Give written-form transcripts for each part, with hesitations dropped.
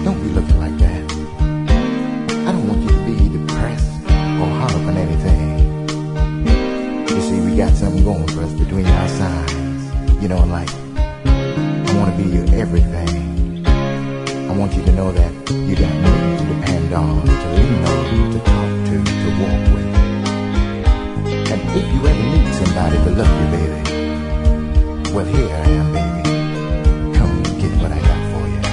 Don't be looking like that. I don't want you to be depressed or hung up on anything. You see, we got something going for us between our sides. You know, like, I want to be your everything. I want you to know that you got me to depend on, to lean on, to talk to walk with. And if you ever need somebody to love you, baby, well, here I am, baby. Come get what I got for you.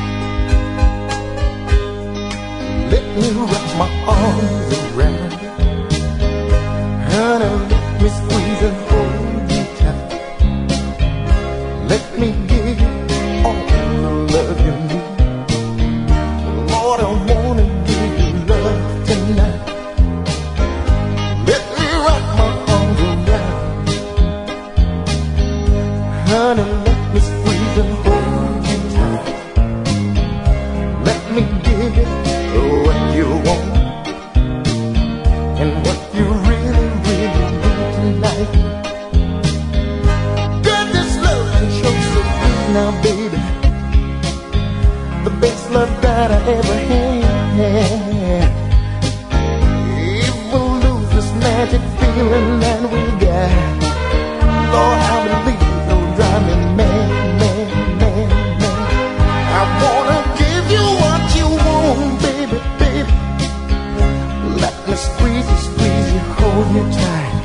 Let me wrap my arms around you. Honey, let me squeeze and hold you tight. Let me give you all the love you need. Lord, I wanna give you love tonight. Let me wrap my arms around you. Honey, let me squeeze and hold you tight. Let me give you what you want and what you really, really need tonight. Got this love that shows so good now, baby. The best love that I ever had. If we lose this magic feeling that we got, Lord, I believe it'll drive me mad, mad, mad, mad. I wanna give you what you want, baby, baby. Let me squeeze you, hold you tight.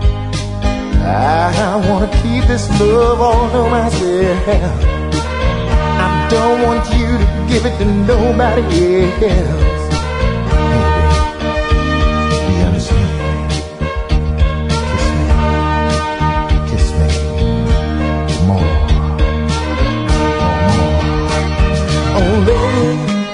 I wanna keep this love all to myself. I don't want you to give it to nobody else. Baby, do you understand? Kiss me, more, oh, let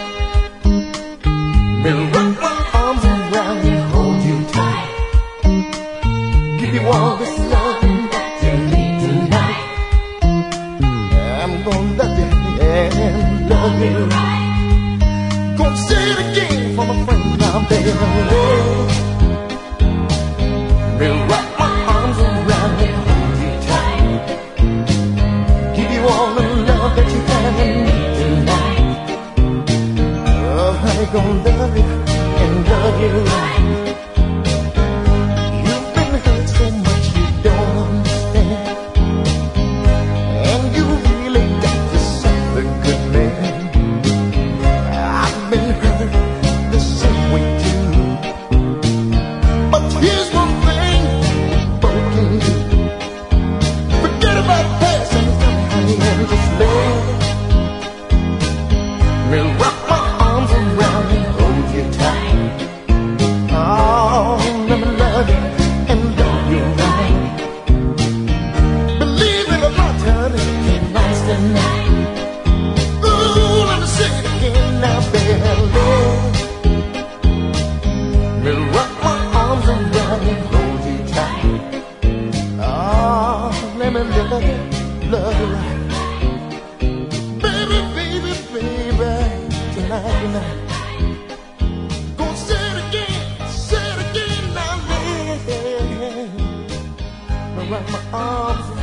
me wrap my arms around you, hold you tight. Give you all this loving that you need tonight. I'm gonna love you and love you right. Gonna say it again for my friends out there. Me wrap my arms around you, hold you tight. Give you all the love that you have and need tonight. Oh, I'm gonna love you and love you right. You've been hurt so much you don't understand, and you really got yourself a good man. I've been hurt the same way too, but here's one thing both can do. Forget about the past and just let me wrap my arms around you, hold you tight. Oh, let me love you and love you right. Believe it or not, honey, it's nice tonight. Ooh, let me say it again now, baby. Me wrap my arms around you, hold you tight. Oh, let me love you right. Baby, baby, baby, tonight, tonight. Gonna say it again now, baby. Me wrap my arms